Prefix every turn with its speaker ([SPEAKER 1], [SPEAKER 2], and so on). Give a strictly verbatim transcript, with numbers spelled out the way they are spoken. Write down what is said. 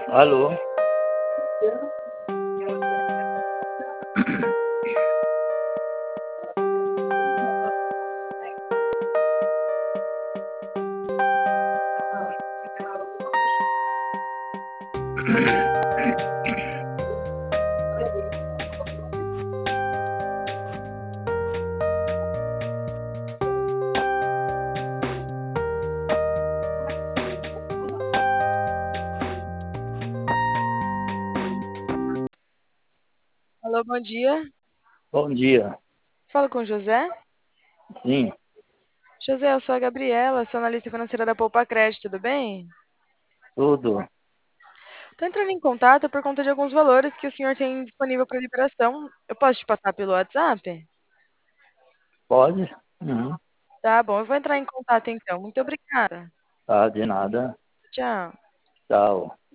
[SPEAKER 1] Alô?
[SPEAKER 2] Alô, bom dia.
[SPEAKER 1] Bom dia.
[SPEAKER 2] Falo com o José.
[SPEAKER 1] Sim,
[SPEAKER 2] José, eu sou a Gabriela, sou analista financeira da Poupa Crédito, tudo bem?
[SPEAKER 1] tudo.
[SPEAKER 2] Estou entrando em contato por conta de alguns valores que o senhor tem disponível para liberação. Eu posso te passar pelo WhatsApp?
[SPEAKER 1] Pode? Uhum.
[SPEAKER 2] Tá bom, eu vou entrar em contato então. Muito obrigada.
[SPEAKER 1] Tá, de nada.
[SPEAKER 2] Tchau.
[SPEAKER 1] Tchau.